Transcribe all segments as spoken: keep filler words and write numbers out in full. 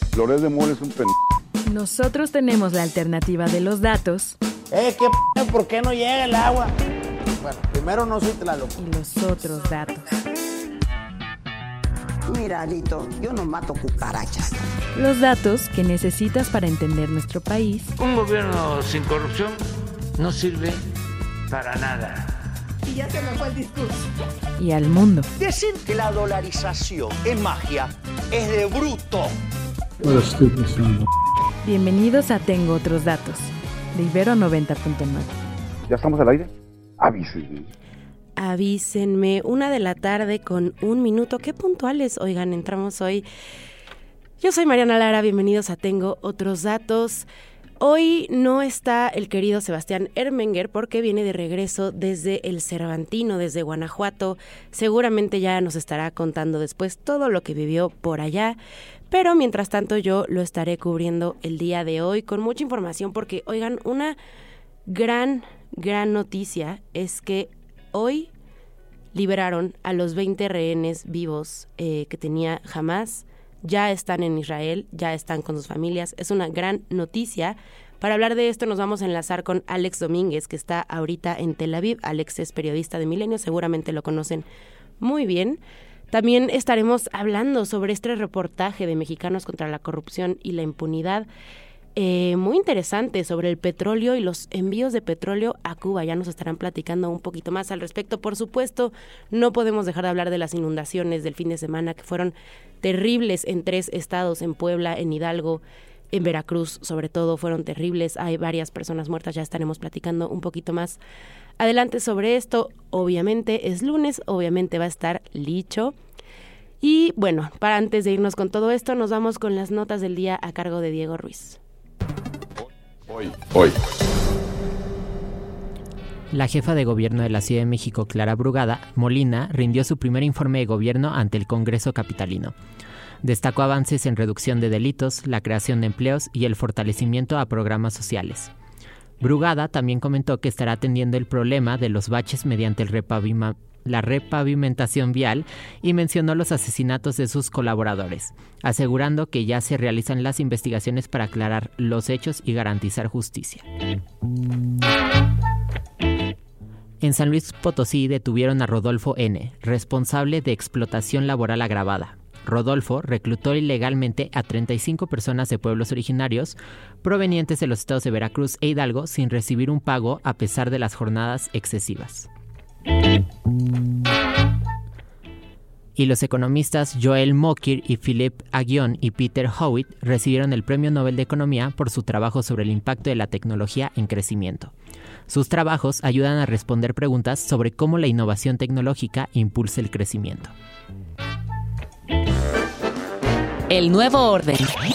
Loret de Mola es un pen... Nosotros tenemos la alternativa de los datos. Eh, ¿qué p***? ¿Por qué no llega el agua? Bueno, primero no soy Tlaloc. Y los otros datos. Mira, Alito, yo no mato cucarachas. Los datos que necesitas para entender nuestro país. Un gobierno sin corrupción no sirve para nada. Y ya se me fue el discurso. Y al mundo. Decir que la dolarización es magia es de bruto. Bienvenidos a Tengo Otros Datos, de Ibero noventa punto nueve. ¿Ya estamos al aire? Avísenme. Avísenme, una de la tarde con un minuto. Qué puntuales, oigan, entramos hoy. Yo soy Mariana Lara, bienvenidos a Tengo Otros Datos. Hoy no está el querido Sebastián Ermenger porque viene de regreso desde el Cervantino, desde Guanajuato. Seguramente ya nos estará contando después todo lo que vivió por allá. Pero mientras tanto yo lo estaré cubriendo el día de hoy con mucha información porque, oigan, una gran, gran noticia es que hoy liberaron a los veinte rehenes vivos eh, que tenía Hamás. Ya están en Israel, ya están con sus familias. Es una gran noticia. Para hablar de esto nos vamos a enlazar con Alex Domínguez, que está ahorita en Tel Aviv. Alex es periodista de Milenio, seguramente lo conocen muy bien. También estaremos hablando sobre este reportaje de Mexicanos contra la Corrupción y la Impunidad, eh, muy interesante, sobre el petróleo y los envíos de petróleo a Cuba. Ya nos estarán platicando un poquito más al respecto. Por supuesto, no podemos dejar de hablar de las inundaciones del fin de semana, que fueron terribles en tres estados, en Puebla, en Hidalgo, en Veracruz, sobre todo, fueron terribles. Hay varias personas muertas, ya estaremos platicando un poquito más adelante sobre esto. Obviamente es lunes, obviamente va a estar Licho. Y bueno, para antes de irnos con todo esto, nos vamos con las notas del día a cargo de Diego Ruiz. Hoy, hoy. La jefa de gobierno de la Ciudad de México, Clara Brugada Molina, rindió su primer informe de gobierno ante el Congreso capitalino. Destacó avances en reducción de delitos, la creación de empleos y el fortalecimiento a programas sociales. Brugada también comentó que estará atendiendo el problema de los baches mediante el repavima, la repavimentación vial y mencionó los asesinatos de sus colaboradores, asegurando que ya se realizan las investigaciones para aclarar los hechos y garantizar justicia. En San Luis Potosí detuvieron a Rodolfo N., responsable de explotación laboral agravada. Rodolfo reclutó ilegalmente a treinta y cinco personas de pueblos originarios provenientes de los estados de Veracruz e Hidalgo sin recibir un pago a pesar de las jornadas excesivas. Y los economistas Joel Mokyr y Philip Aghion y Peter Howitt recibieron el Premio Nobel de Economía por su trabajo sobre el impacto de la tecnología en crecimiento. Sus trabajos ayudan a responder preguntas sobre cómo la innovación tecnológica impulsa el crecimiento. El nuevo orden.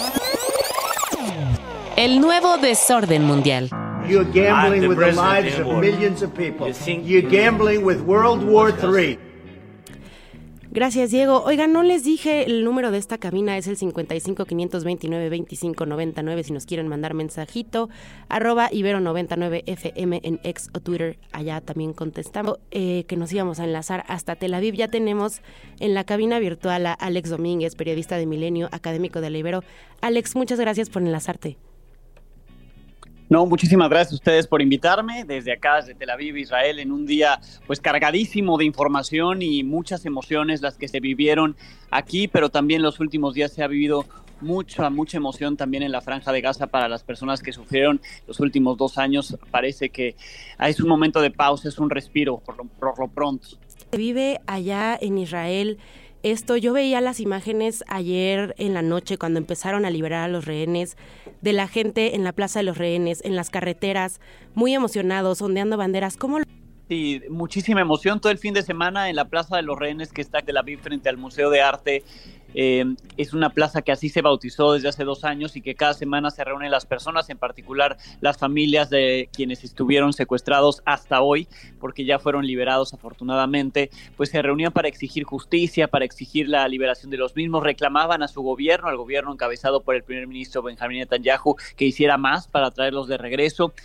El nuevo desorden mundial. You're gambling with the lives of millions of people. You're gambling with World War three. Gracias, Diego. Oigan, no les dije el número de esta cabina, es el cincuenta y cinco, quinientos veintinueve, veinticinco noventa y nueve, si nos quieren mandar mensajito, arroba Ibero noventa y nueve F M en X o Twitter, allá también contestamos, eh, que nos íbamos a enlazar hasta Tel Aviv. Ya tenemos en la cabina virtual a Alex Domínguez, periodista de Milenio, académico de la Ibero. Alex, muchas gracias por enlazarte. No, muchísimas gracias a ustedes por invitarme desde acá, desde Tel Aviv, Israel, en un día pues cargadísimo de información y muchas emociones las que se vivieron aquí, pero también los últimos días se ha vivido mucha, mucha emoción también en la Franja de Gaza para las personas que sufrieron los últimos dos años. Parece que es un momento de pausa, es un respiro por lo, por lo pronto. Se vive allá en Israel. Esto, yo veía las imágenes ayer en la noche cuando empezaron a liberar a los rehenes, de la gente en la Plaza de los Rehenes, en las carreteras, muy emocionados, ondeando banderas. ¿Cómo lo... Sí, muchísima emoción todo el fin de semana en la Plaza de los Rehenes, que está en Tel Aviv frente al Museo de Arte. Eh, es una plaza que así se bautizó desde hace dos años y que cada semana se reúnen las personas, en particular las familias de quienes estuvieron secuestrados hasta hoy, porque ya fueron liberados afortunadamente, pues se reunían para exigir justicia, para exigir la liberación de los mismos, reclamaban a su gobierno, al gobierno encabezado por el primer ministro Benjamín Netanyahu, que hiciera más para traerlos de regreso.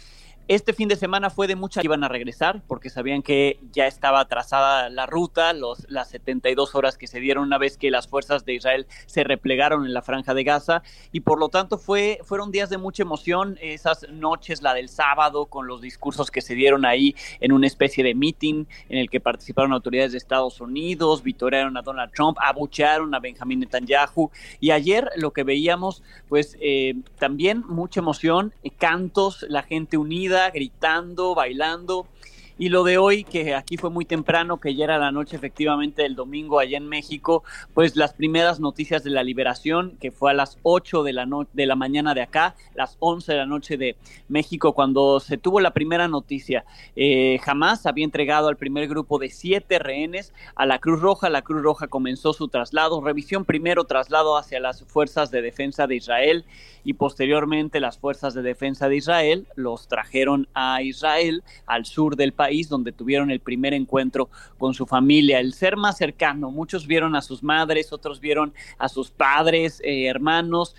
Este fin de semana fue de mucha, iban a regresar porque sabían que ya estaba trazada la ruta, los, las setenta y dos horas que se dieron una vez que las fuerzas de Israel se replegaron en la Franja de Gaza, y por lo tanto fue, fueron días de mucha emoción, esas noches, la del sábado, con los discursos que se dieron ahí en una especie de meeting en el que participaron autoridades de Estados Unidos, vitorearon a Donald Trump, abuchearon a Benjamín Netanyahu, y ayer lo que veíamos, pues eh, también mucha emoción, cantos, la gente unida, gritando, bailando. Y lo de hoy, que aquí fue muy temprano, que ya era la noche efectivamente del domingo allá en México, pues las primeras noticias de la liberación, que fue a las ocho de la, no- de la mañana de acá, las once de la noche de México, cuando se tuvo la primera noticia. Eh, Hamás había entregado al primer grupo de siete rehenes a la Cruz Roja. La Cruz Roja comenzó su traslado, revisión primero, traslado hacia las fuerzas de defensa de Israel, y posteriormente las fuerzas de defensa de Israel los trajeron a Israel, al sur del país, donde tuvieron el primer encuentro con su familia, el ser más cercano. Muchos vieron a sus madres, otros vieron a sus padres, eh, hermanos,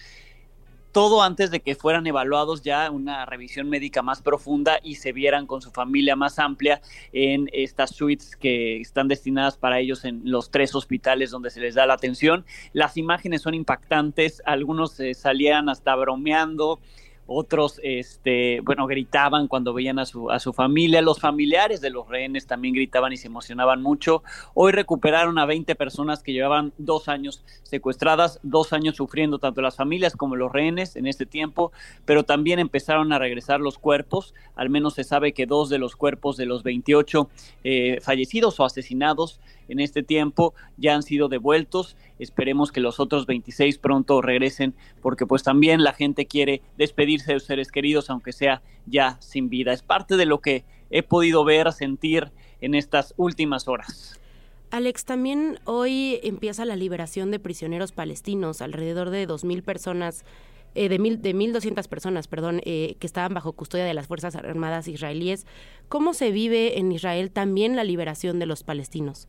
todo antes de que fueran evaluados ya una revisión médica más profunda y se vieran con su familia más amplia en estas suites que están destinadas para ellos en los tres hospitales donde se les da la atención. Las imágenes son impactantes, algunos eh, salían hasta bromeando, otros, este, bueno, gritaban cuando veían a su, a su familia. Los familiares de los rehenes también gritaban y se emocionaban mucho. Hoy recuperaron a veinte personas que llevaban dos años secuestradas, dos años sufriendo tanto las familias como los rehenes en este tiempo, pero también empezaron a regresar los cuerpos. Al menos se sabe que dos de los cuerpos de los veintiocho eh, fallecidos o asesinados en este tiempo ya han sido devueltos. Esperemos que los otros veintiséis pronto regresen, porque pues también la gente quiere despedirse de sus seres queridos, aunque sea ya sin vida. Es parte de lo que he podido ver, sentir en estas últimas horas. Alex, también hoy empieza la liberación de prisioneros palestinos, alrededor de dos mil personas, eh, de mil de mil doscientas personas, perdón, eh, que estaban bajo custodia de las Fuerzas Armadas israelíes. ¿Cómo se vive en Israel también la liberación de los palestinos?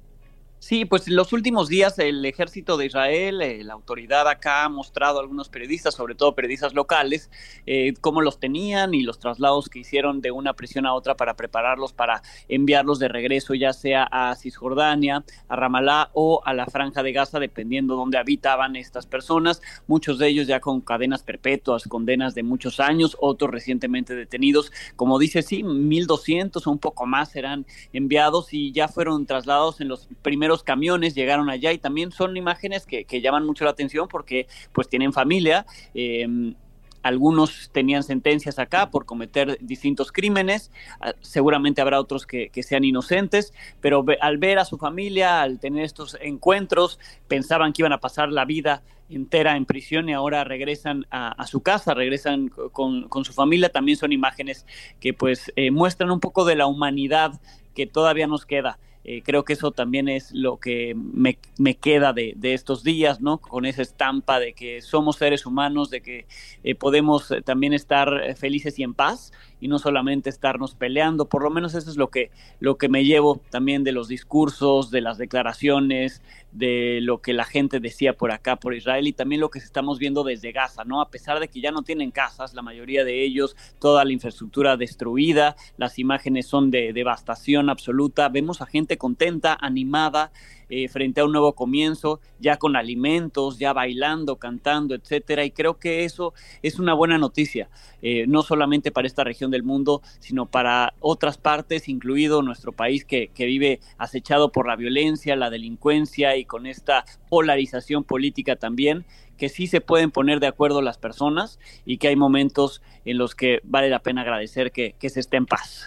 Sí, pues en los últimos días el ejército de Israel, eh, la autoridad acá ha mostrado a algunos periodistas, sobre todo periodistas locales, eh, cómo los tenían y los traslados que hicieron de una prisión a otra para prepararlos para enviarlos de regreso, ya sea a Cisjordania, a Ramallah o a la Franja de Gaza, dependiendo dónde habitaban estas personas. Muchos de ellos ya con cadenas perpetuas, condenas de muchos años, otros recientemente detenidos. Como dice, sí, mil doscientos o un poco más serán enviados y ya fueron trasladados en los primeros camiones, llegaron allá, y también son imágenes que, que llaman mucho la atención porque pues tienen familia. eh, Algunos tenían sentencias acá por cometer distintos crímenes, seguramente habrá otros que, que sean inocentes, pero ve, al ver a su familia, al tener estos encuentros, pensaban que iban a pasar la vida entera en prisión y ahora regresan a, a su casa, regresan con, con su familia. También son imágenes que pues eh, muestran un poco de la humanidad que todavía nos queda. Eh, creo que eso también es lo que me, me queda de, de estos días, ¿no? Con esa estampa de que somos seres humanos, de que eh, podemos eh, también estar felices y en paz y no solamente estarnos peleando. Por lo menos eso es lo que, lo que me llevo también de los discursos, de las declaraciones, de lo que la gente decía por acá, por Israel, y también lo que estamos viendo desde Gaza, ¿no? A pesar de que ya no tienen casas, la mayoría de ellos, toda la infraestructura destruida, las imágenes son de devastación absoluta. Vemos a gente contenta, animada, eh, frente a un nuevo comienzo, ya con alimentos, ya bailando, cantando, etcétera, y creo que eso es una buena noticia, eh, no solamente para esta región del mundo, sino para otras partes, incluido nuestro país que, que vive acechado por la violencia, la delincuencia y con esta polarización política también, que sí se pueden poner de acuerdo las personas y que hay momentos en los que vale la pena agradecer que, que se esté en paz.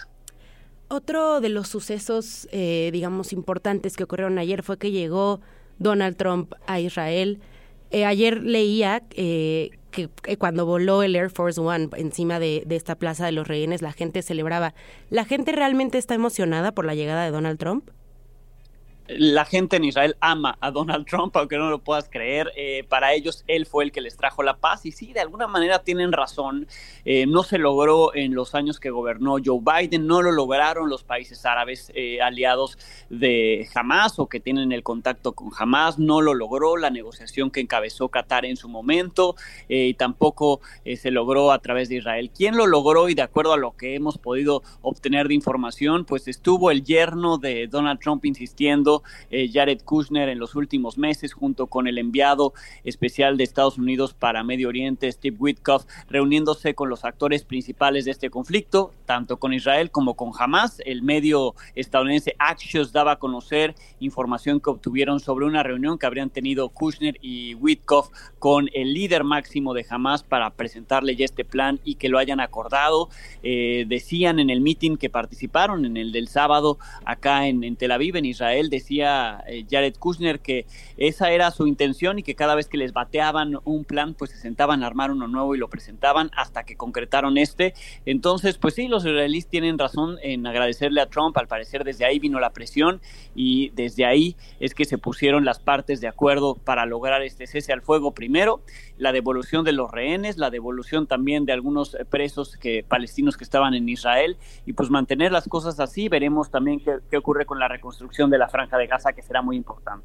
Otro de los sucesos, eh, digamos, importantes que ocurrieron ayer fue que llegó Donald Trump a Israel. Eh, ayer leía eh, que, que cuando voló el Air Force One encima de, de esta plaza de los rehenes, la gente celebraba. ¿La gente realmente está emocionada por la llegada de Donald Trump? La gente en Israel ama a Donald Trump, aunque no lo puedas creer. Eh, para ellos, él fue el que les trajo la paz. Y sí, de alguna manera tienen razón. Eh, no se logró en los años que gobernó Joe Biden, no lo lograron los países árabes eh, aliados de Hamas o que tienen el contacto con Hamas. No lo logró la negociación que encabezó Qatar en su momento eh, y tampoco eh, se logró a través de Israel. ¿Quién lo logró? Y de acuerdo a lo que hemos podido obtener de información, pues estuvo el yerno de Donald Trump insistiendo, Eh, Jared Kushner, en los últimos meses, junto con el enviado especial de Estados Unidos para Medio Oriente, Steve Witkoff, reuniéndose con los actores principales de este conflicto, tanto con Israel como con Hamas. El medio estadounidense Axios daba a conocer información que obtuvieron sobre una reunión que habrían tenido Kushner y Witkoff con el líder máximo de Hamas para presentarle ya este plan y que lo hayan acordado. Eh, decían en el meeting que participaron, en el del sábado acá en, en Tel Aviv, en Israel, decía Jared Kushner que esa era su intención y que cada vez que les bateaban un plan, pues se sentaban a armar uno nuevo y lo presentaban hasta que concretaron este. Entonces, pues sí, los israelíes tienen razón en agradecerle a Trump. Al parecer desde ahí vino la presión y desde ahí es que se pusieron las partes de acuerdo para lograr este cese al fuego. Primero, la devolución de los rehenes, la devolución también de algunos presos que, palestinos que estaban en Israel, y pues mantener las cosas así. Veremos también qué, qué ocurre con la reconstrucción de la Franja de Gaza, que será muy importante.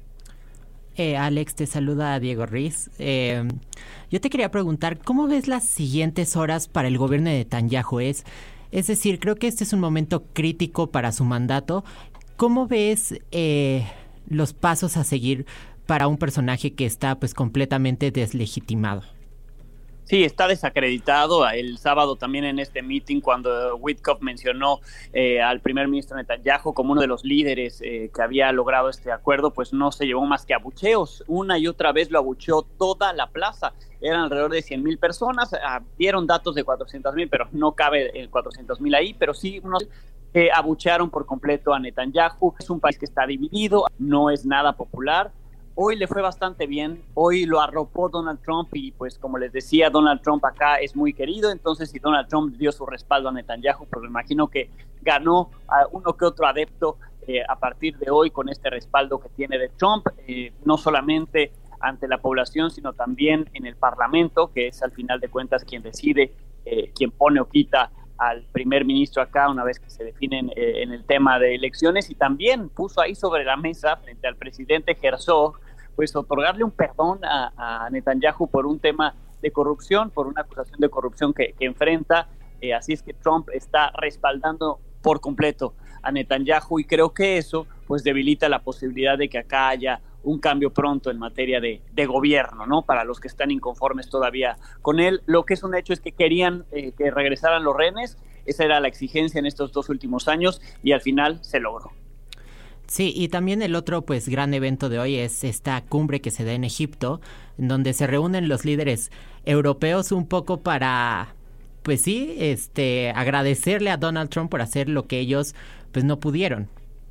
Eh, Alex, te saluda a Diego Riz. Eh, yo te quería preguntar, ¿cómo ves las siguientes horas para el gobierno de Netanyahu? Es, es decir, creo que este es un momento crítico para su mandato. ¿Cómo ves eh, los pasos a seguir para un personaje que está pues completamente deslegitimado? Sí, está desacreditado. El sábado también en este meeting, cuando Witkoff mencionó eh, al primer ministro Netanyahu como uno de los líderes eh, que había logrado este acuerdo, pues no se llevó más que abucheos. Una y otra vez lo abucheó toda la plaza. Eran alrededor de cien mil personas. Ah, dieron datos de cuatrocientos mil, pero no cabe el cuatrocientos mil ahí. Pero sí, unos que abuchearon por completo a Netanyahu. Es un país que está dividido, no es nada popular. Hoy le fue bastante bien, hoy lo arropó Donald Trump y pues como les decía, Donald Trump acá es muy querido. Entonces si Donald Trump dio su respaldo a Netanyahu, pues me imagino que ganó a uno que otro adepto eh, a partir de hoy con este respaldo que tiene de Trump, eh, no solamente ante la población, sino también en el Parlamento, que es al final de cuentas quien decide, eh, quien pone o quita al primer ministro acá una vez que se definen eh, en el tema de elecciones. Y también puso ahí sobre la mesa frente al presidente Herzog pues otorgarle un perdón a, a Netanyahu por un tema de corrupción, por una acusación de corrupción que, que enfrenta. Eh, así es que Trump está respaldando por completo a Netanyahu y creo que eso pues debilita la posibilidad de que acá haya un cambio pronto en materia de, de gobierno, ¿no? Para los que están inconformes todavía con él. Lo que es un hecho es que querían eh, que regresaran los rehenes. Esa era la exigencia en estos dos últimos años y al final se logró. Sí, y también el otro pues gran evento de hoy es esta cumbre que se da en Egipto, en donde se reúnen los líderes europeos un poco para, pues sí, este, agradecerle a Donald Trump por hacer lo que ellos pues no pudieron.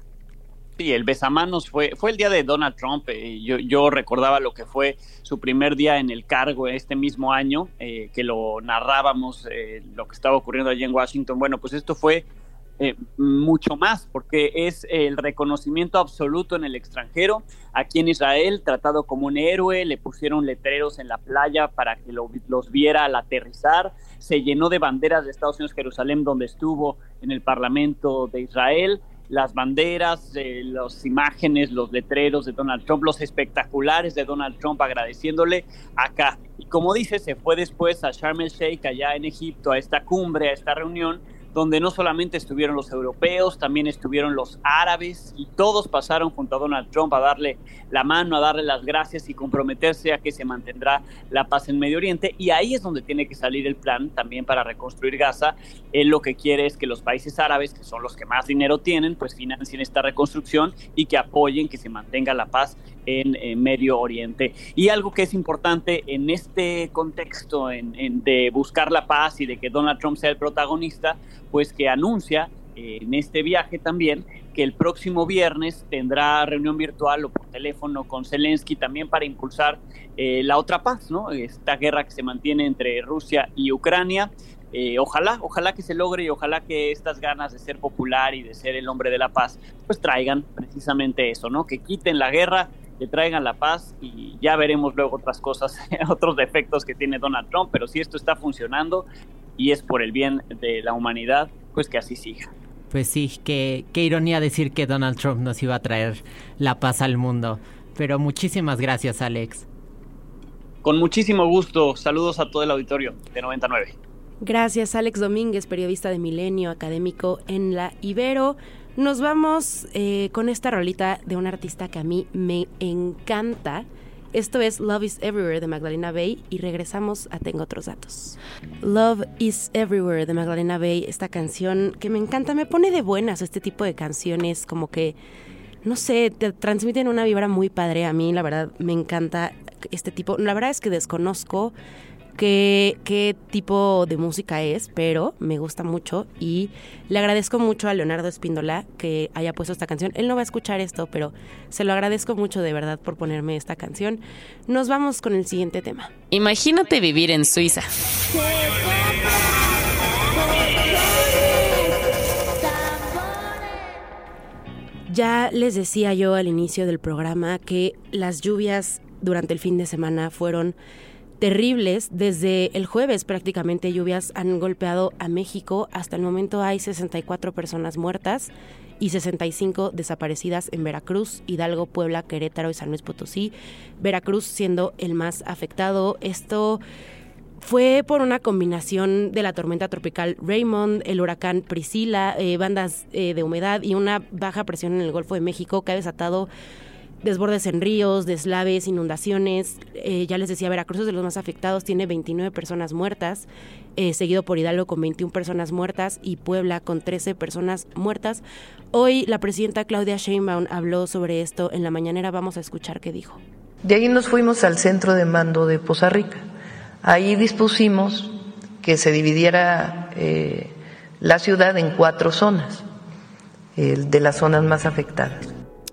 Sí, el besamanos fue, fue el día de Donald Trump. Eh, yo, yo recordaba lo que fue su primer día en el cargo este mismo año, eh, que lo narrábamos, eh, lo que estaba ocurriendo allí en Washington. Bueno, pues esto fue Eh, mucho más, porque es el reconocimiento absoluto en el extranjero. Aquí en Israel, tratado como un héroe, le pusieron letreros en la playa para que lo, los viera al aterrizar. Se llenó de banderas de Estados Unidos, Jerusalén, donde estuvo en el Parlamento de Israel. Las banderas, eh, las imágenes, los letreros de Donald Trump, los espectaculares de Donald Trump agradeciéndole acá. Y como dice, se fue después a Sharm el Sheikh, allá en Egipto, a esta cumbre, a esta reunión, donde no solamente estuvieron los europeos, también estuvieron los árabes y todos pasaron junto a Donald Trump a darle la mano, a darle las gracias y comprometerse a que se mantendrá la paz en Medio Oriente. Y ahí es donde tiene que salir el plan también para reconstruir Gaza. Él lo que quiere es que los países árabes, que son los que más dinero tienen, pues financien esta reconstrucción y que apoyen que se mantenga la paz en, en Medio Oriente. Y algo que es importante en este contexto en, en de buscar la paz y de que Donald Trump sea el protagonista, pues que anuncia eh, en este viaje también que el próximo viernes tendrá reunión virtual o por teléfono con Zelensky también para impulsar eh, la otra paz, ¿no? Esta guerra que se mantiene entre Rusia y Ucrania. Eh, ojalá, ojalá que se logre y ojalá que estas ganas de ser popular y de ser el hombre de la paz, pues traigan precisamente eso, ¿no? Que quiten la guerra, que traigan la paz y ya veremos luego otras cosas, otros defectos que tiene Donald Trump, pero si esto está funcionando y es por el bien de la humanidad, pues que así siga. Pues sí, qué, qué ironía decir que Donald Trump nos iba a traer la paz al mundo, pero muchísimas gracias, Alex. Con muchísimo gusto, saludos a todo el auditorio de noventa y nueve. Gracias, Alex Domínguez, periodista de Milenio, académico en la Ibero. Nos vamos eh, con esta rolita de un artista que a mí me encanta. Esto es Love is Everywhere de Magdalena Bay y regresamos a Tengo Otros Datos. Love is Everywhere de Magdalena Bay, esta canción que me encanta, me pone de buenas este tipo de canciones, como que, no sé, te transmiten una vibra muy padre. A mí, la verdad, me encanta este tipo. La verdad es que desconozco Qué, qué tipo de música es, pero me gusta mucho y le agradezco mucho a Leonardo Espíndola que haya puesto esta canción. Él no va a escuchar esto, pero se lo agradezco mucho de verdad por ponerme esta canción. Nos vamos con el siguiente tema. Imagínate vivir en Suiza. Ya les decía yo al inicio del programa que las lluvias durante el fin de semana fueron terribles. Desde el jueves prácticamente lluvias han golpeado a México. Hasta el momento hay sesenta y cuatro personas muertas y sesenta y cinco desaparecidas en Veracruz, Hidalgo, Puebla, Querétaro y San Luis Potosí. Veracruz siendo el más afectado. Esto fue por una combinación de la tormenta tropical Raymond, el huracán Priscila, eh, bandas eh, de humedad y una baja presión en el Golfo de México que ha desatado desbordes en ríos, deslaves, inundaciones. Eh, ya les decía, Veracruz es de los más afectados, tiene veintinueve personas muertas, eh, seguido por Hidalgo con veintiuna personas muertas y Puebla con trece personas muertas. Hoy la presidenta Claudia Sheinbaum habló sobre esto en la mañanera. Vamos a escuchar qué dijo. De ahí nos fuimos al centro de mando de Poza Rica. Ahí dispusimos que se dividiera eh, la ciudad en cuatro zonas, eh, de las zonas más afectadas.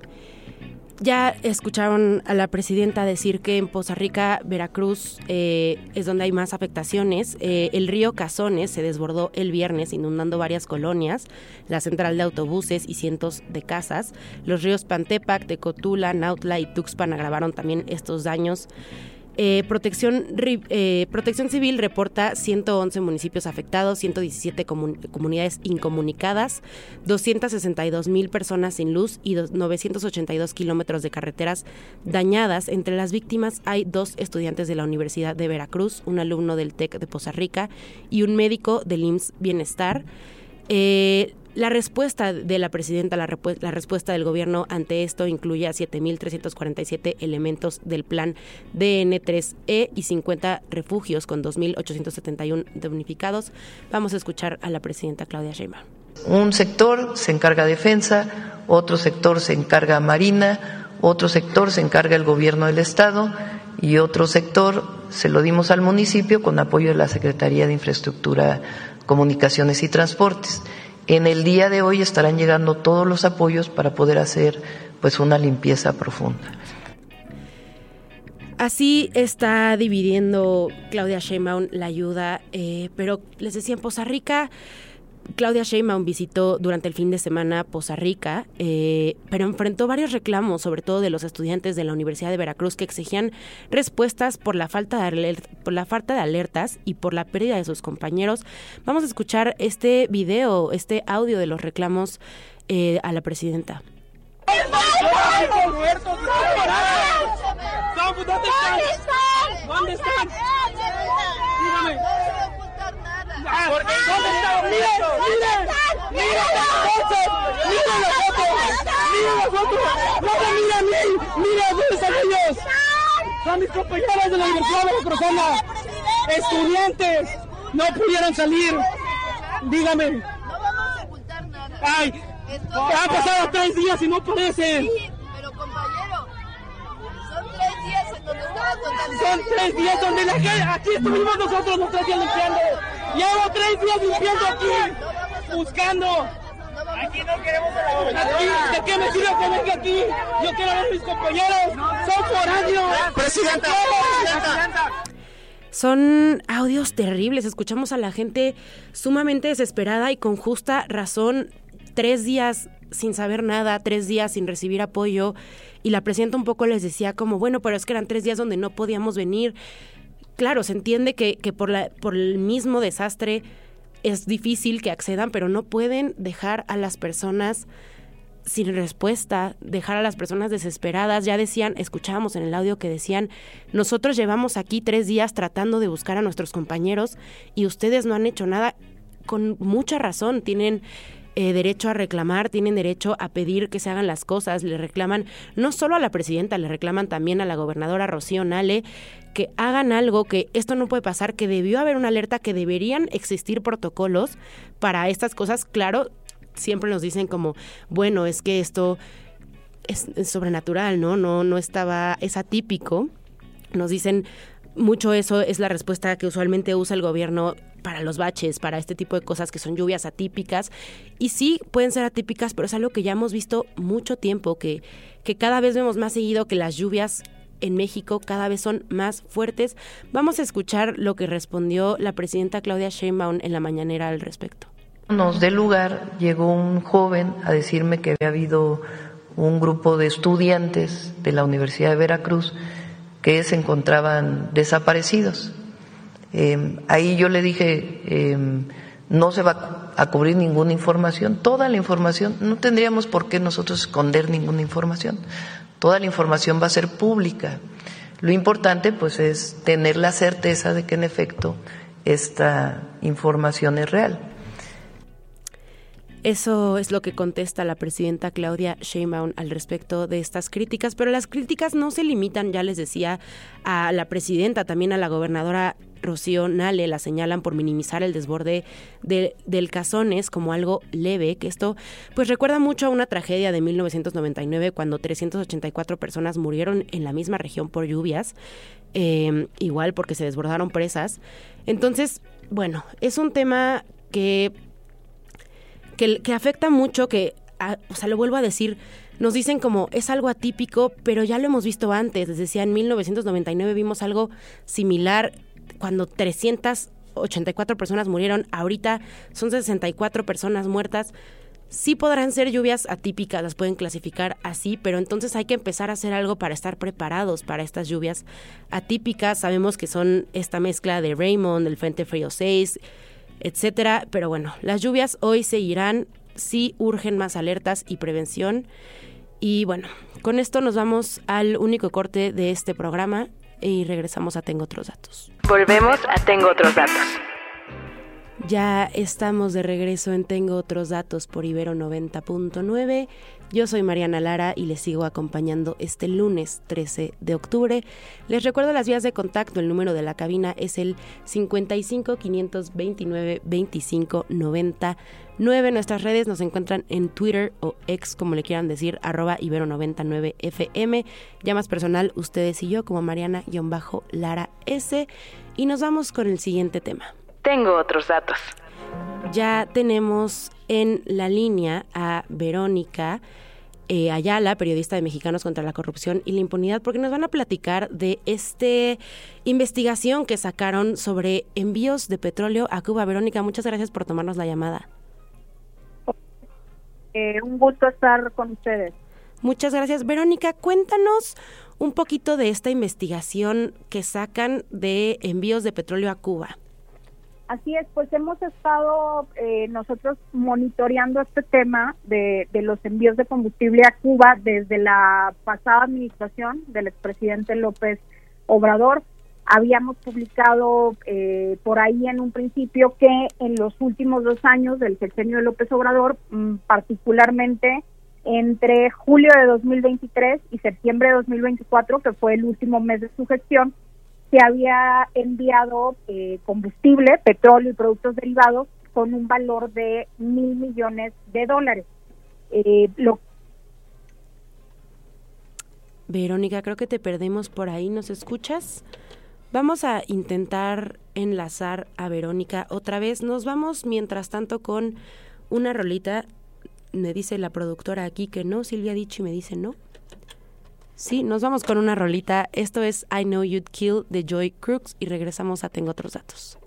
Ya escucharon a la presidenta decir que en Poza Rica, Veracruz, eh, es donde hay más afectaciones. Eh, el río Cazones se desbordó el viernes, inundando varias colonias, la central de autobuses y cientos de casas. Los ríos Pantepac, Tecotula, Nautla y Tuxpan agravaron también estos daños. Eh, Protección, eh, Protección Civil reporta ciento once municipios afectados, ciento diecisiete comun- comunidades incomunicadas, doscientas sesenta y dos mil personas sin luz y dos, novecientos ochenta y dos kilómetros de carreteras dañadas. Entre las víctimas hay dos estudiantes de la Universidad de Veracruz, un alumno del TEC de Poza Rica y un médico del I M S S Bienestar. Eh, La respuesta de la presidenta, la, repu- la respuesta del gobierno ante esto incluye a siete mil trescientos cuarenta y siete elementos del plan D N tres E y cincuenta refugios con dos mil ochocientos setenta y uno damnificados. Vamos a escuchar a la presidenta Claudia Sheinbaum. Un sector se encarga defensa, otro sector se encarga marina, otro sector se encarga el gobierno del estado y otro sector se lo dimos al municipio con apoyo de la Secretaría de Infraestructura, Comunicaciones y Transportes. En el día de hoy estarán llegando todos los apoyos para poder hacer pues una limpieza profunda. Así está dividiendo Claudia Sheinbaum la ayuda, eh, pero les decía, en Poza Rica, Claudia Sheinbaum visitó durante el fin de semana Poza Rica, eh, pero enfrentó varios reclamos, sobre todo de los estudiantes de la Universidad de Veracruz, que exigían respuestas por la falta de aler- por la falta de alertas y por la pérdida de sus compañeros. Vamos a escuchar este video, este audio de los reclamos eh, a la presidenta. ¿Dónde están? Dígame. Porque ¿dónde están? Miren, miren, miren las fotos, miren las fotos, miren las fotos, no me miren a mí, miren dónde están ellos. Son mis compañeros de la Universidad Veracruzana, estudiantes, no pudieron salir. Dígame. No vamos a ocultar nada. Ay, han pasado tres días y no aparecen. Sí, pero compañero, son tres días en donde estaba contando. Son tres días donde la gente, aquí estuvimos nosotros los tres días limpiando. Llevo tres días limpiando aquí, buscando. Aquí no queremos a la aquí, ¿de qué me sirve que venga aquí? Yo quiero ver a mis compañeros, son foráneos. Presidenta, presidenta. Son audios terribles, escuchamos a la gente sumamente desesperada y con justa razón, tres días sin saber nada, tres días sin recibir apoyo, y la presidenta un poco les decía como, bueno, pero es que eran tres días donde no podíamos venir. Claro, se entiende que, que por, la, por el mismo desastre es difícil que accedan, pero no pueden dejar a las personas sin respuesta, dejar a las personas desesperadas. Ya decían, escuchábamos en el audio que decían, nosotros llevamos aquí tres días tratando de buscar a nuestros compañeros y ustedes no han hecho nada. Con mucha razón, tienen eh, derecho a reclamar, tienen derecho a pedir que se hagan las cosas. Le reclaman no solo a la presidenta, le reclaman también a la gobernadora Rocío Nale que hagan algo, que esto no puede pasar, que debió haber una alerta, que deberían existir protocolos para estas cosas. Claro, siempre nos dicen como, bueno, es que esto es, es sobrenatural, ¿no? No, no estaba, es atípico. Nos dicen mucho, eso es la respuesta que usualmente usa el gobierno para los baches, para este tipo de cosas que son lluvias atípicas. Y sí, pueden ser atípicas, pero es algo que ya hemos visto mucho tiempo, que, que cada vez vemos más seguido que las lluvias en México cada vez son más fuertes. Vamos a escuchar lo que respondió la presidenta Claudia Sheinbaum en la mañanera al respecto. Del lugar llegó un joven a decirme que había habido un grupo de estudiantes de la Universidad de Veracruz que se encontraban desaparecidos. Eh, ahí yo le dije, eh, no se va a cubrir ninguna información, toda la información, no tendríamos por qué nosotros esconder ninguna información, toda la información va a ser pública. Lo importante pues es tener la certeza de que en efecto esta información es real. Eso es lo que contesta la presidenta Claudia Sheinbaum al respecto de estas críticas, pero las críticas no se limitan, ya les decía, a la presidenta, también a la gobernadora Rocío Nale, la señalan por minimizar el desborde de, del Cazones como algo leve, que esto pues recuerda mucho a una tragedia de mil novecientos noventa y nueve cuando trescientas ochenta y cuatro personas murieron en la misma región por lluvias, eh, igual porque se desbordaron presas. Entonces, bueno, es un tema que... Que, que afecta mucho, que, a, o sea, lo vuelvo a decir, nos dicen como es algo atípico, pero ya lo hemos visto antes. Les decía, en mil novecientos noventa y nueve vimos algo similar cuando trescientas ochenta y cuatro personas murieron, ahorita son sesenta y cuatro personas muertas. Sí podrán ser lluvias atípicas, las pueden clasificar así, pero entonces hay que empezar a hacer algo para estar preparados para estas lluvias atípicas. Sabemos que son esta mezcla de Raymond, del Frente Frío seis, etcétera, pero bueno, las lluvias hoy seguirán, sí urgen más alertas y prevención. Y bueno, con esto nos vamos al único corte de este programa y regresamos a Tengo Otros Datos. Volvemos a Tengo Otros Datos. Ya estamos de regreso en Tengo Otros Datos por Ibero noventa punto nueve. Yo soy Mariana Lara y les sigo acompañando este lunes trece de octubre. Les recuerdo las vías de contacto. El número de la cabina es el cincuenta y cinco, quinientos veintinueve, veinticinco, noventa y nueve. Nuestras redes nos encuentran en Twitter o X, como le quieran decir, arroba Ibero noventa y nueve F M. Ya más personal, ustedes y yo, como Mariana-Lara S. Y nos vamos con el siguiente tema. Tengo otros datos. Ya tenemos en la línea a Verónica eh, Ayala, periodista de Mexicanos contra la Corrupción y la Impunidad, porque nos van a platicar de esta investigación que sacaron sobre envíos de petróleo a Cuba. Verónica, muchas gracias por tomarnos la llamada. Eh, un gusto estar con ustedes. Muchas gracias. Verónica, cuéntanos un poquito de esta investigación que sacan de envíos de petróleo a Cuba. Así es, pues hemos estado eh, nosotros monitoreando este tema de, de los envíos de combustible a Cuba desde la pasada administración del expresidente López Obrador. Habíamos publicado eh, por ahí en un principio que en los últimos dos años del sexenio de López Obrador, mmm, particularmente entre julio de dos mil veintitrés y septiembre de dos mil veinticuatro, que fue el último mes de su gestión, se había enviado eh, combustible, petróleo y productos derivados con un valor de mil millones de dólares. Eh, lo... Verónica, creo que te perdemos por ahí, ¿nos escuchas? Vamos a intentar enlazar a Verónica otra vez. Nos vamos mientras tanto con una rolita. Me dice la productora aquí que no, Silvia Dichi me dice no. Sí, nos vamos con una rolita. Esto es I Know You'd Kill de Joy Crooks y regresamos a Tengo Otros Datos.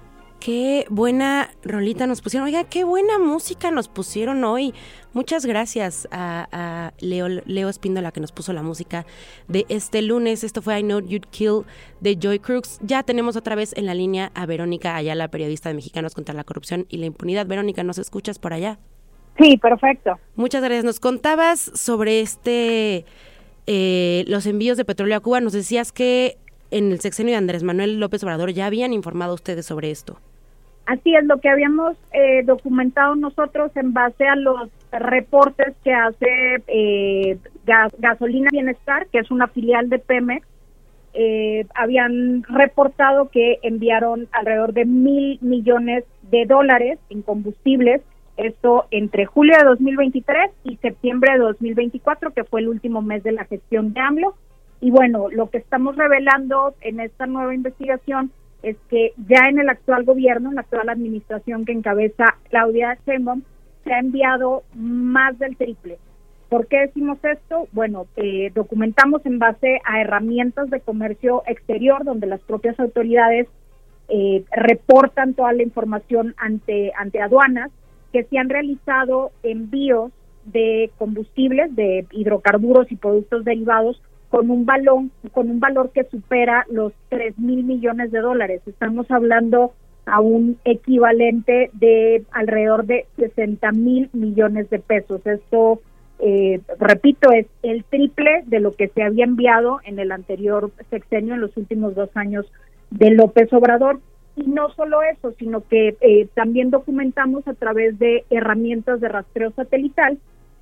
Qué buena rolita nos pusieron. Oiga, qué buena música nos pusieron hoy. Muchas gracias a, a Leo, Leo Espíndola que nos puso la música de este lunes. Esto fue I Know You'd Kill de Joy Crooks. Ya tenemos otra vez en la línea a Verónica Ayala, periodista de Mexicanos contra la Corrupción y la Impunidad. Verónica, ¿nos escuchas por allá? Sí, perfecto. Muchas gracias. Nos contabas sobre este eh, los envíos de petróleo a Cuba. Nos decías que en el sexenio de Andrés Manuel López Obrador ya habían informado a ustedes sobre esto. Así es, lo que habíamos eh, documentado nosotros en base a los reportes que hace eh, gas, Gasolina Bienestar, que es una filial de Pemex, eh, habían reportado que enviaron alrededor de mil millones de dólares en combustibles, esto entre julio de dos mil veintitrés y septiembre de dos mil veinticuatro, que fue el último mes de la gestión de AMLO. Y bueno, lo que estamos revelando en esta nueva investigación es que ya en el actual gobierno, en la actual administración que encabeza Claudia Sheinbaum, se ha enviado más del triple. ¿Por qué decimos esto? Bueno, eh, documentamos en base a herramientas de comercio exterior, donde las propias autoridades eh, reportan toda la información ante, ante aduanas, que se han realizado envíos de combustibles, de hidrocarburos y productos derivados, con un balón, con un valor que supera los tres mil millones de dólares. Estamos hablando a un equivalente de alrededor de sesenta mil millones de pesos. Esto, eh, repito, es el triple de lo que se había enviado en el anterior sexenio, en los últimos dos años de López Obrador. Y no solo eso, sino que eh, también documentamos a través de herramientas de rastreo satelital.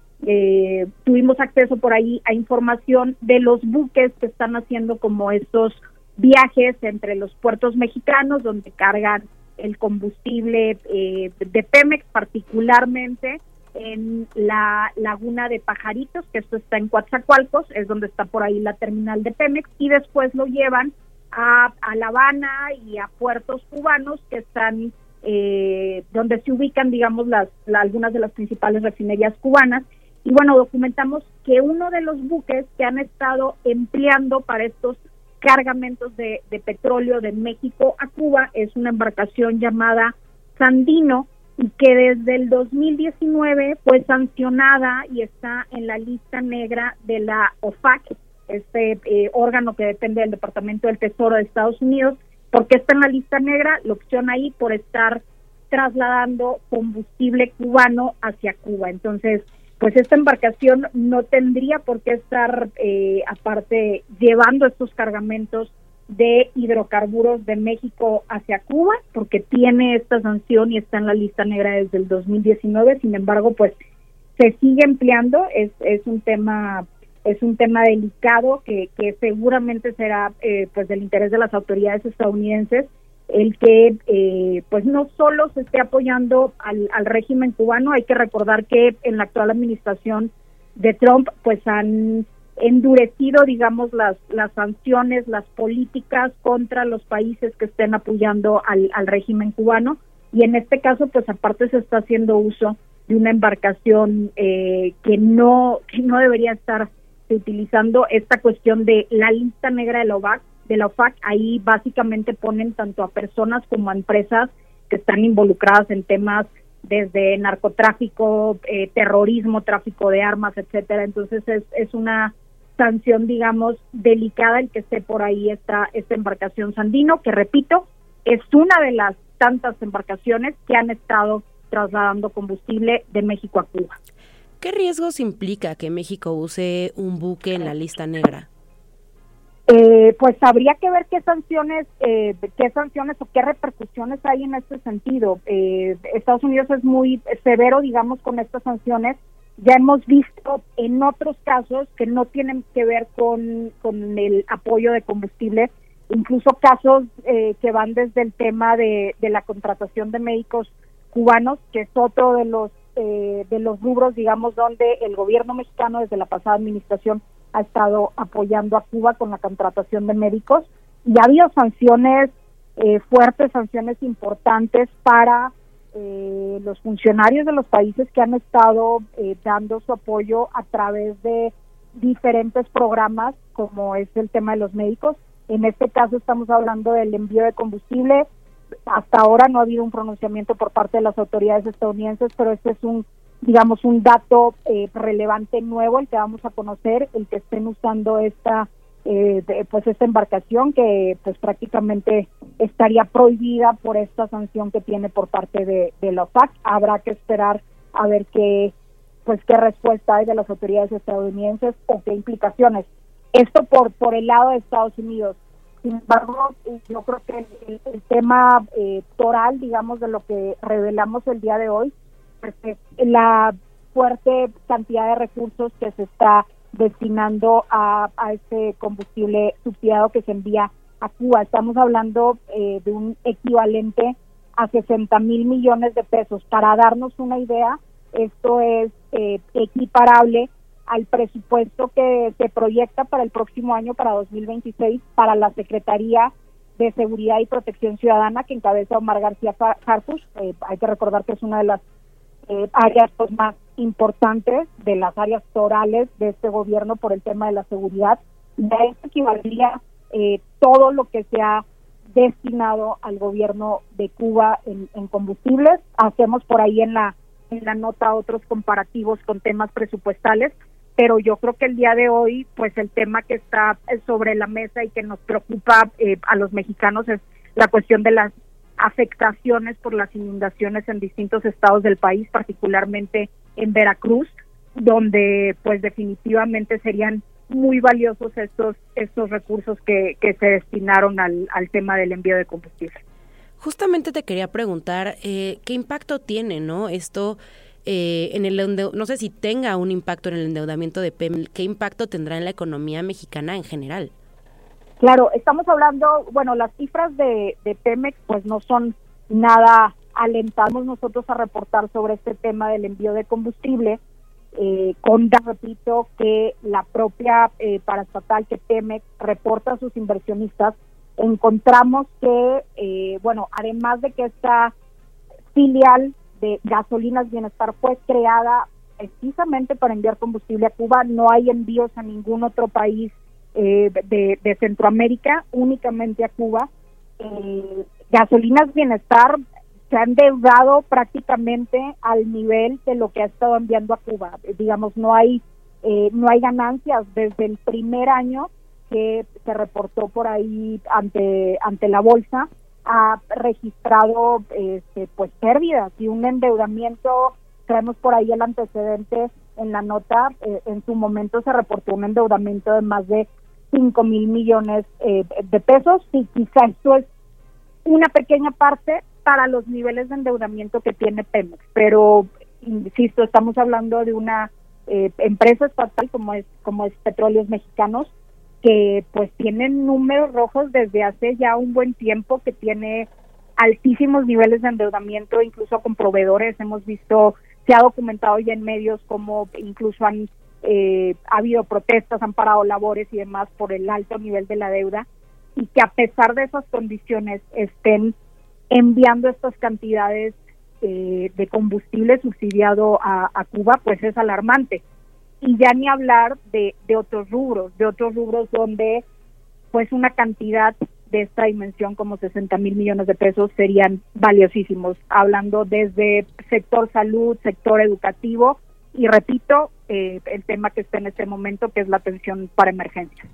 Eh, tuvimos acceso por ahí a información de los buques que están haciendo como estos viajes entre los puertos mexicanos donde cargan el combustible eh, de Pemex, particularmente en la laguna de Pajaritos, que esto está en Coatzacoalcos, es donde está por ahí la terminal de Pemex, y después lo llevan a, a La Habana y a puertos cubanos que están eh, donde se ubican, digamos, las la, algunas de las principales refinerías cubanas. Y bueno, documentamos que uno de los buques que han estado empleando para estos cargamentos de, de petróleo de México a Cuba es una embarcación llamada Sandino, y que desde el dos mil diecinueve fue sancionada y está en la lista negra de la O F A C, este eh, órgano que depende del Departamento del Tesoro de Estados Unidos. ¿Por qué está en la lista negra? Lo opción ahí por estar trasladando combustible cubano hacia Cuba. Entonces, pues esta embarcación no tendría por qué estar, eh, aparte, llevando estos cargamentos de hidrocarburos de México hacia Cuba, porque tiene esta sanción y está en la lista negra desde el dos mil diecinueve. Sin embargo, pues se sigue empleando. Es, es un tema es un tema delicado que, que seguramente será eh, pues del interés de las autoridades estadounidenses, el que eh, pues no solo se esté apoyando al, al régimen cubano. Hay que recordar que en la actual administración de Trump pues han endurecido, digamos, las las sanciones, las políticas contra los países que estén apoyando al, al régimen cubano, y en este caso pues aparte se está haciendo uso de una embarcación eh, que no que no debería estar utilizando. Esta cuestión de la lista negra de la O F A C, de la O F A C, ahí básicamente ponen tanto a personas como a empresas que están involucradas en temas desde narcotráfico, eh, terrorismo, tráfico de armas, etcétera. Entonces es, es una sanción, digamos, delicada el que esté por ahí esta, esta embarcación Sandino, que repito, es una de las tantas embarcaciones que han estado trasladando combustible de México a Cuba. ¿Qué riesgos implica que México use un buque en la lista negra? Eh, pues habría que ver qué sanciones, eh, qué sanciones o qué repercusiones hay en este sentido. Eh, Estados Unidos es muy severo, digamos, con estas sanciones. Ya hemos visto en otros casos que no tienen que ver con, con el apoyo de combustible, incluso casos eh, que van desde el tema de, de la contratación de médicos cubanos, que es otro de los eh, de los rubros, digamos, donde el gobierno mexicano desde la pasada administración ha estado apoyando a Cuba con la contratación de médicos, y ha habido sanciones eh, fuertes, sanciones importantes para eh, los funcionarios de los países que han estado eh, dando su apoyo a través de diferentes programas, como es el tema de los médicos. En este caso estamos hablando del envío de combustible. Hasta ahora no ha habido un pronunciamiento por parte de las autoridades estadounidenses, pero este es un, digamos, un dato eh, relevante nuevo, el que vamos a conocer, el que estén usando esta eh, de, pues esta embarcación que pues prácticamente estaría prohibida por esta sanción que tiene por parte de, de la OFAC. Habrá que esperar a ver qué pues qué respuesta hay de las autoridades estadounidenses o qué implicaciones. Esto por por el lado de Estados Unidos. Sin embargo, yo creo que el, el tema eh, toral, digamos, de lo que revelamos el día de hoy, pues, es la fuerte cantidad de recursos que se está destinando a, a este combustible subsidiado que se envía a Cuba. Estamos hablando eh, de un equivalente a sesenta mil millones de pesos. Para darnos una idea, esto es eh, equiparable al presupuesto que se proyecta para el próximo año, para dos mil veintiséis, para la Secretaría de Seguridad y Protección Ciudadana, que encabeza Omar García Harfuch. Eh, hay que recordar que es una de las eh, áreas pues, más importantes, de las áreas torales de este gobierno por el tema de la seguridad. Y a esto equivaldría eh, todo lo que se ha destinado al gobierno de Cuba en, en combustibles. Hacemos por ahí en la en la nota otros comparativos con temas presupuestales, pero yo creo que el día de hoy, pues el tema que está sobre la mesa y que nos preocupa eh, a los mexicanos es la cuestión de las afectaciones por las inundaciones en distintos estados del país, particularmente en Veracruz, donde pues definitivamente serían muy valiosos estos estos recursos que, que se destinaron al, al tema del envío de combustible. Justamente te quería preguntar, eh, ¿qué impacto tiene, no? Esto, eh, en el no sé si tenga un impacto en el endeudamiento de Pemex, ¿qué impacto tendrá en la economía mexicana en general? Claro, estamos hablando, bueno, las cifras de, de Pemex pues no son nada alentamos nosotros a reportar sobre este tema del envío de combustible, eh, con, repito, que la propia eh, paraestatal que Pemex reporta a sus inversionistas. Encontramos que, eh, bueno, además de que esta filial de Gasolinas Bienestar fue creada precisamente para enviar combustible a Cuba, no hay envíos a ningún otro país eh, de, de Centroamérica, únicamente a Cuba. Eh, Gasolinas Bienestar se han endeudado prácticamente al nivel de lo que ha estado enviando a Cuba. Eh, digamos, no hay eh, no hay ganancias desde el primer año que se reportó por ahí ante ante la bolsa, ha registrado este, pues pérdidas y un endeudamiento. Traemos por ahí el antecedente en la nota, eh, en su momento se reportó un endeudamiento de más de cinco mil millones eh, de pesos, y quizá esto es una pequeña parte para los niveles de endeudamiento que tiene Pemex, pero insisto, estamos hablando de una eh, empresa estatal como es como es Petróleos Mexicanos, que pues tienen números rojos desde hace ya un buen tiempo, que tiene altísimos niveles de endeudamiento, incluso con proveedores. Hemos visto, se ha documentado ya en medios como incluso han eh, ha habido protestas, han parado labores y demás por el alto nivel de la deuda, y que a pesar de esas condiciones estén enviando estas cantidades eh, de combustible subsidiado a, a Cuba, pues es alarmante. Y ya ni hablar de, de otros rubros, de otros rubros donde pues una cantidad de esta dimensión como sesenta mil millones de pesos serían valiosísimos, hablando desde sector salud, sector educativo, y repito, eh, el tema que está en este momento, que es la atención para emergencias.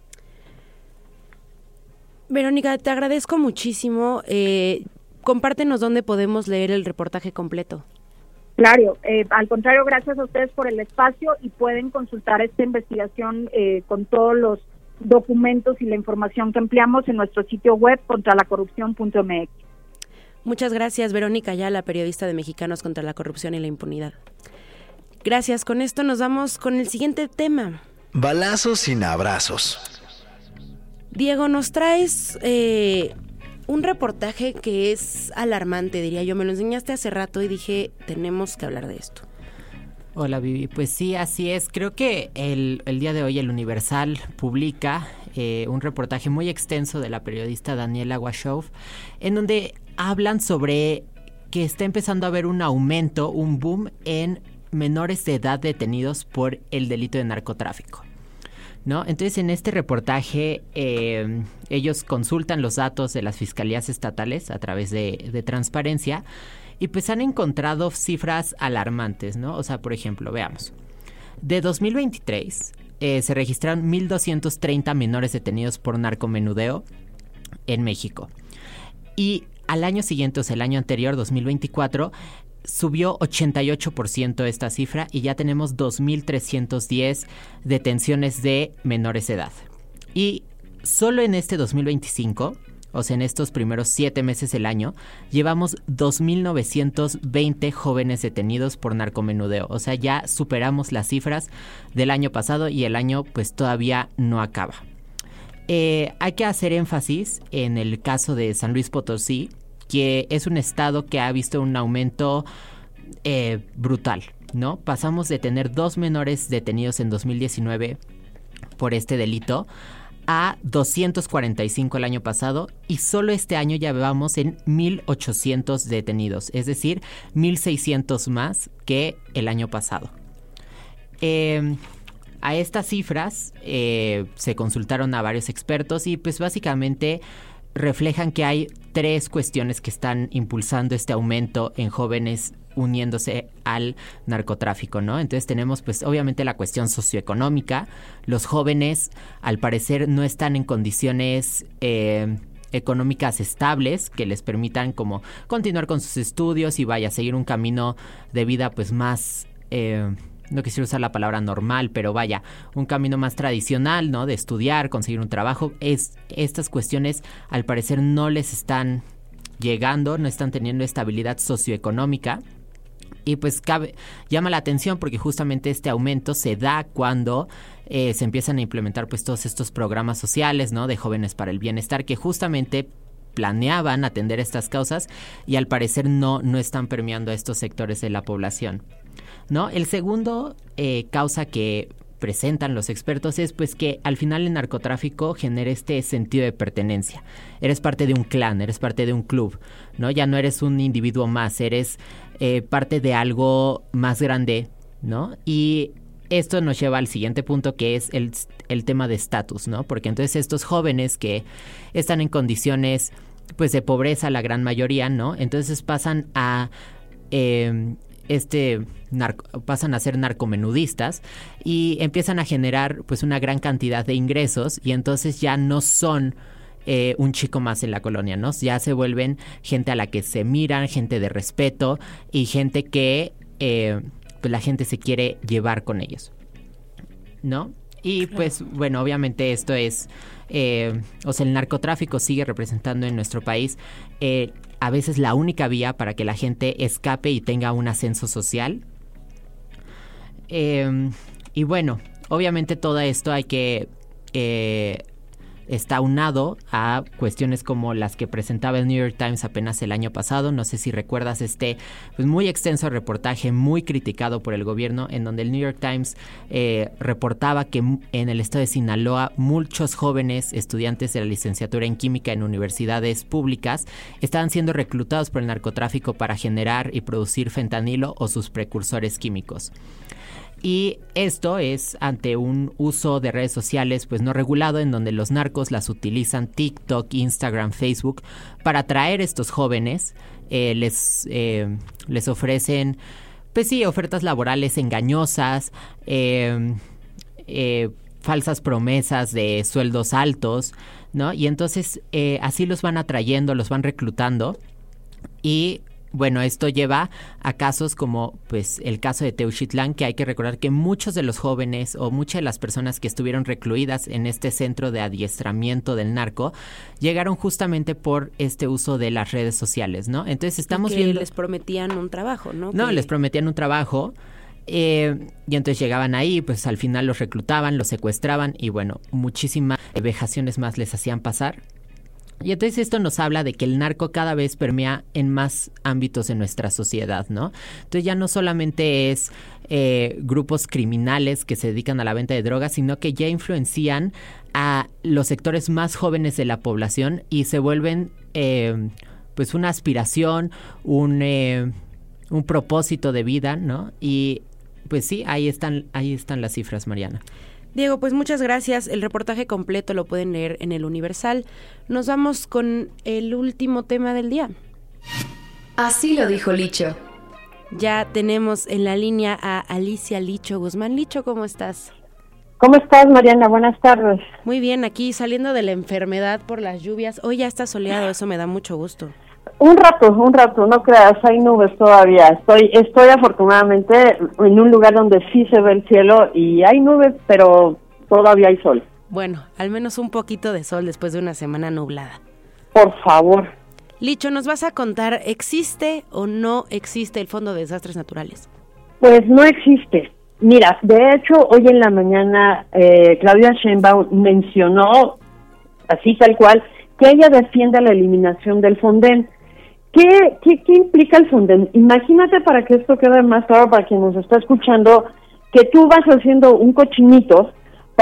Verónica, te agradezco muchísimo. Eh, compártenos dónde podemos leer el reportaje completo. Claro, eh, al contrario, gracias a ustedes por el espacio, y pueden consultar esta investigación eh, con todos los documentos y la información que empleamos en nuestro sitio web contra la corrupción punto m x. Muchas gracias, Verónica Ayala, periodista de Mexicanos contra la Corrupción y la Impunidad. Gracias, con esto nos vamos con el siguiente tema. Balazos sin abrazos. Diego, nos traes eh, un reportaje que es alarmante, diría yo. Me lo enseñaste hace rato y dije, tenemos que hablar de esto. Hola, Vivi. Pues sí, así es. Creo que el, el día de hoy el Universal publica eh, un reportaje muy extenso de la periodista Daniela Washow, en donde hablan sobre que está empezando a haber un aumento, un boom en menores de edad detenidos por el delito de narcotráfico. ¿no? Entonces, en este reportaje, eh, ellos consultan los datos de las fiscalías estatales a través de, de transparencia y pues han encontrado cifras alarmantes, ¿no? O sea, por ejemplo, veamos. De dos mil veintitrés eh, se registraron mil doscientos treinta menores detenidos por narcomenudeo en México. Y al año siguiente, o sea, el año anterior, dos mil veinticuatro, subió ochenta y ocho por ciento esta cifra y ya tenemos dos mil trescientos diez detenciones de menores de edad. Y solo en este dos mil veinticinco, o sea, en estos primeros siete meses del año, llevamos dos mil novecientos veinte jóvenes detenidos por narcomenudeo. O sea, ya superamos las cifras del año pasado y el año pues todavía no acaba. Eh, hay que hacer énfasis en el caso de San Luis Potosí, que es un estado que ha visto un aumento eh, brutal, ¿no? Pasamos de tener dos menores detenidos en dos mil diecinueve por este delito a doscientos cuarenta y cinco el año pasado y solo este año ya vamos en mil ochocientos detenidos, es decir, mil seiscientos más que el año pasado. Eh, a estas cifras eh, se consultaron a varios expertos y pues básicamente reflejan que hay tres cuestiones que están impulsando este aumento en jóvenes uniéndose al narcotráfico, ¿no? Entonces tenemos pues obviamente la cuestión socioeconómica. Los jóvenes al parecer no están en condiciones eh, económicas estables que les permitan como continuar con sus estudios y vaya a seguir un camino de vida pues más... Eh, no quisiera usar la palabra normal, pero vaya, un camino más tradicional, ¿no? De estudiar, conseguir un trabajo. Es, estas cuestiones al parecer no les están llegando, no están teniendo estabilidad socioeconómica. Y pues cabe, llama la atención porque justamente este aumento se da cuando eh, se empiezan a implementar pues todos estos programas sociales, ¿no? De Jóvenes para el Bienestar, que justamente planeaban atender estas causas y al parecer no, no están permeando a estos sectores de la población, ¿no? El segundo eh, causa que presentan los expertos es pues que al final el narcotráfico genera este sentido de pertenencia. Eres parte de un clan, eres parte de un club, ¿no? Ya no eres un individuo más, eres eh, parte de algo más grande, ¿no? Y esto nos lleva al siguiente punto, que es el, el tema de estatus, ¿no? Porque entonces estos jóvenes que están en condiciones pues de pobreza, la gran mayoría, ¿no? Entonces pasan a... Eh, este narco, pasan a ser narcomenudistas y empiezan a generar pues una gran cantidad de ingresos y entonces ya no son eh, un chico más en la colonia, ¿no? Ya se vuelven gente a la que se miran, gente de respeto y gente que eh, pues la gente se quiere llevar con ellos, ¿no? Y pues bueno, obviamente esto es, eh, o sea, el narcotráfico sigue representando en nuestro país eh, a veces la única vía para que la gente escape y tenga un ascenso social. Eh, y bueno, obviamente todo esto hay que... Eh, está unado a cuestiones como las que presentaba el New York Times apenas el año pasado. No sé si recuerdas este pues muy extenso reportaje, muy criticado por el gobierno, en donde el New York Times eh, reportaba que en el estado de Sinaloa muchos jóvenes estudiantes de la licenciatura en química en universidades públicas estaban siendo reclutados por el narcotráfico para generar y producir fentanilo o sus precursores químicos. Y esto es ante un uso de redes sociales pues no regulado, en donde los narcos las utilizan TikTok, Instagram, Facebook para atraer a estos jóvenes. Eh, les, eh, les ofrecen pues sí, ofertas laborales engañosas, eh, eh, falsas promesas de sueldos altos, ¿no? Y entonces eh, así los van atrayendo, los van reclutando y... Bueno, esto lleva a casos como pues el caso de Teuchitlán, que hay que recordar que muchos de los jóvenes o muchas de las personas que estuvieron recluidas en este centro de adiestramiento del narco llegaron justamente por este uso de las redes sociales, ¿no? Entonces estamos que viendo... les prometían un trabajo, ¿no? No, que... les prometían un trabajo eh, y entonces llegaban ahí, pues al final los reclutaban, los secuestraban y bueno, muchísimas vejaciones más les hacían pasar. Y entonces esto nos habla de que el narco cada vez permea en más ámbitos de nuestra sociedad, ¿no? Entonces ya no solamente es eh, grupos criminales que se dedican a la venta de drogas, sino que ya influencian a los sectores más jóvenes de la población y se vuelven eh, pues una aspiración, un, eh, un propósito de vida, ¿no? Y pues sí, ahí están, ahí están las cifras, Mariana. Diego, pues muchas gracias. El reportaje completo lo pueden leer en El Universal. Nos vamos con el último tema del día. Así lo dijo Licho. Ya tenemos en la línea a Alicia Licho Guzmán. Licho, ¿cómo estás? ¿Cómo estás, Mariana? Buenas tardes. Muy bien, aquí saliendo de la enfermedad por las lluvias. Hoy ya está soleado, eso me da mucho gusto. Un rato, un rato, no creas, hay nubes todavía. Estoy estoy afortunadamente en un lugar donde sí se ve el cielo y hay nubes, pero todavía hay sol. Bueno, al menos un poquito de sol después de una semana nublada. Por favor. Licho, ¿nos vas a contar, existe o no existe el Fondo de Desastres Naturales? Pues no existe. Mira, de hecho, hoy en la mañana eh, Claudia Sheinbaum mencionó, así tal cual, que ella defiende la eliminación del Fonden. ¿Qué, qué, qué implica el Fonden? Imagínate, para que esto quede más claro para quien nos está escuchando, que tú vas haciendo un cochinito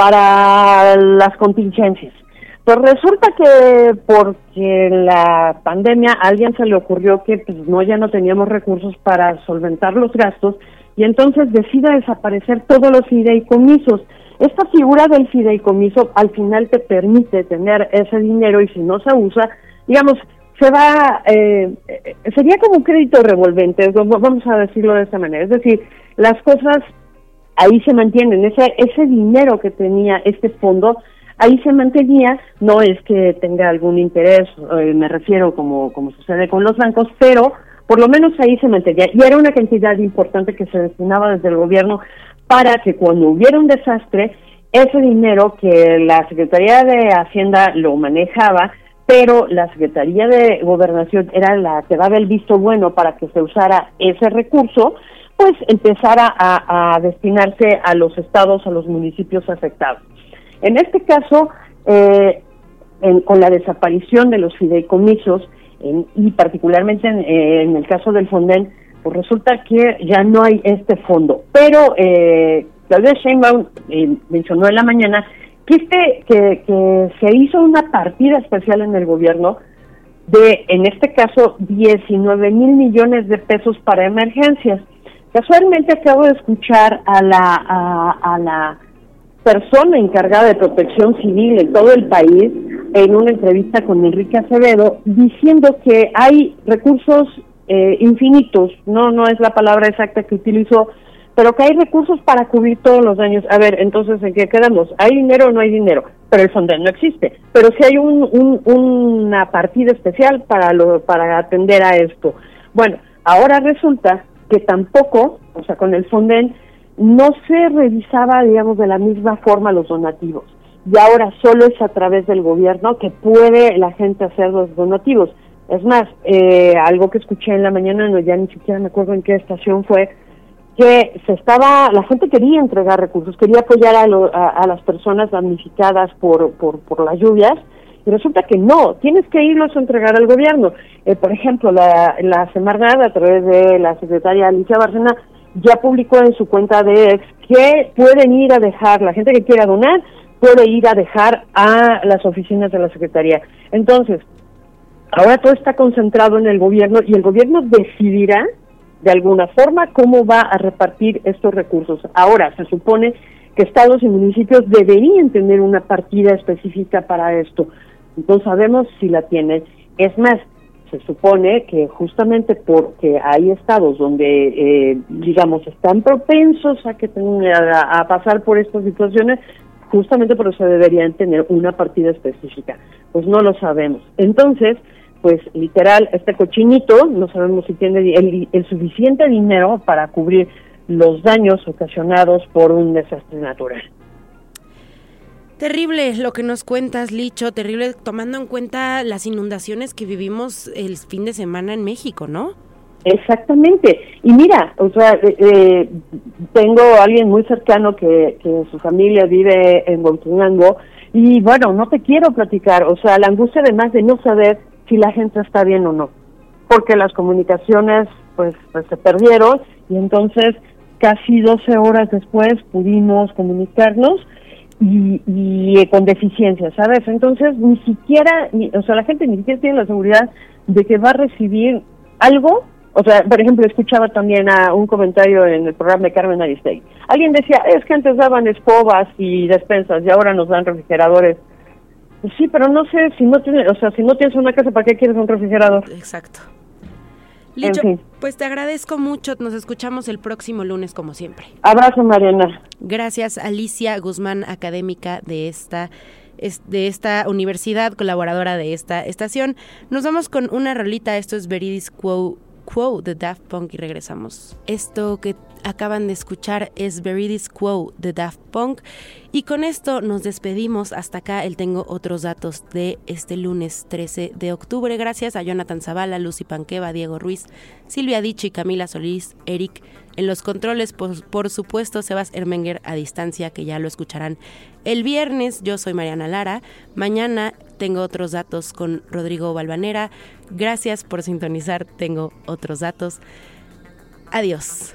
para las contingencias. Pues resulta que porque la pandemia a alguien se le ocurrió que pues no ya no teníamos recursos para solventar los gastos y entonces decide desaparecer todos los fideicomisos. Esta figura del fideicomiso al final te permite tener ese dinero y si no se usa, digamos, se va, eh, sería como un crédito revolvente, vamos a decirlo de esta manera. Es decir, las cosas ahí se mantienen, ese, ese dinero que tenía este fondo, ahí se mantenía, no es que tenga algún interés, eh, me refiero como, como sucede con los bancos, pero por lo menos ahí se mantenía, y era una cantidad importante que se destinaba desde el gobierno para que cuando hubiera un desastre, ese dinero que la Secretaría de Hacienda lo manejaba, pero la Secretaría de Gobernación era la que daba el visto bueno para que se usara ese recurso, pues empezara a, a destinarse a los estados, a los municipios afectados. En este caso, eh, en, con la desaparición de los fideicomisos, en, y particularmente en, eh, en el caso del Fonden, pues resulta que ya no hay este fondo. Pero eh, Claudia Sheinbaum eh, mencionó en la mañana que, este, que, que se hizo una partida especial en el gobierno de, en este caso, diecinueve mil millones de pesos para emergencias. Casualmente acabo de escuchar a la a, a la persona encargada de protección civil en todo el país en una entrevista con Enrique Acevedo diciendo que hay recursos eh, infinitos, no no es la palabra exacta que utilizó, pero que hay recursos para cubrir todos los daños. A ver, entonces, ¿en qué quedamos? ¿Hay dinero o no hay dinero? Pero el Fonden no existe, pero sí hay un, un, una partida especial para lo para atender a esto. Bueno, ahora resulta que tampoco, o sea, con el Fonden no se revisaba, digamos, de la misma forma los donativos. Y ahora solo es a través del gobierno que puede la gente hacer los donativos. Es más, eh, algo que escuché en la mañana, no, ya ni siquiera me acuerdo en qué estación fue, que se estaba, la gente quería entregar recursos, quería apoyar a, lo, a, a las personas damnificadas por, por, por las lluvias, y resulta que no, tienes que irlos a entregar al gobierno. Eh, por ejemplo, la, la Semarnat, a través de la secretaria Alicia Bárcena, ya publicó en su cuenta de ex que pueden ir a dejar, la gente que quiera donar, puede ir a dejar a las oficinas de la Secretaría. Entonces, ahora todo está concentrado en el gobierno y el gobierno decidirá de alguna forma cómo va a repartir estos recursos. Ahora, se supone que estados y municipios deberían tener una partida específica para esto. No sabemos si la tienen. Es más, se supone que justamente porque hay estados donde, eh, digamos, están propensos a que tengan, a, a pasar por estas situaciones, justamente por eso deberían tener una partida específica. Pues no lo sabemos. Entonces, pues literal, este cochinito, no sabemos si tiene el, el suficiente dinero para cubrir los daños ocasionados por un desastre natural. Terrible lo que nos cuentas, Licho, terrible tomando en cuenta las inundaciones que vivimos el fin de semana en México, ¿no? Exactamente. Y mira, o sea, eh, eh, tengo a alguien muy cercano que, que su familia vive en Huauchinango y bueno, no te quiero platicar, o sea, la angustia además de no saber si la gente está bien o no, porque las comunicaciones pues, pues se perdieron y entonces casi doce horas después pudimos comunicarnos y, y con deficiencias, ¿sabes? Entonces ni siquiera, ni, o sea, la gente ni siquiera tiene la seguridad de que va a recibir algo O sea, por ejemplo, escuchaba también a un comentario en el programa de Carmen Aristegui. Alguien decía, es que antes daban escobas y despensas y ahora nos dan refrigeradores. Pues sí, pero no sé, si no tienes, o sea, si no tienes una casa, ¿para qué quieres un refrigerador? Exacto. Licho, en fin. Pues te agradezco mucho, nos escuchamos el próximo lunes como siempre. Abrazo, Mariana. Gracias, Alicia Guzmán, académica de esta de esta universidad, colaboradora de esta estación. Nos vamos con una rolita, esto es Veridis Quo, Quo de Daft Punk y regresamos. Esto que acaban de escuchar es Veridis Quo de Daft Punk y con esto nos despedimos. Hasta acá el Tengo Otros Datos de este lunes trece de octubre. Gracias a Jonathan Zavala, Lucy Panqueva, Diego Ruiz, Silvia Dichi, Camila Solís, Eric en los controles, por, por supuesto Sebas Ermenger a distancia, que ya lo escucharán el viernes. Yo soy Mariana Lara. Mañana Tengo Otros Datos con Rodrigo Balvanera. Gracias por sintonizar Tengo Otros Datos. Adiós.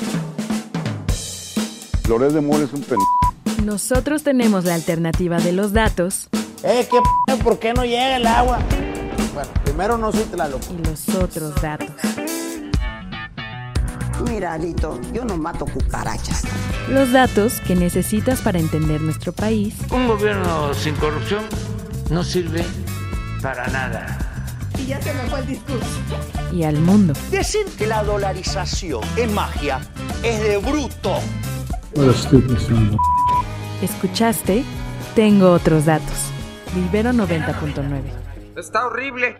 Flores de Mora es un pen... Nosotros tenemos la alternativa de los datos. Eh, ¿qué p***? ¿Por qué no llega el agua? Bueno, primero no soy Tlaloc. Y los otros datos. Mira, Alito, yo no mato cucarachas. Los datos que necesitas para entender nuestro país. Un gobierno sin corrupción no sirve para nada. Y ya se me fue el discurso. Y al mundo. Decir que la dolarización es magia es de bruto. Escuchaste Tengo Otros Datos. Ibero noventa punto nueve. Está horrible.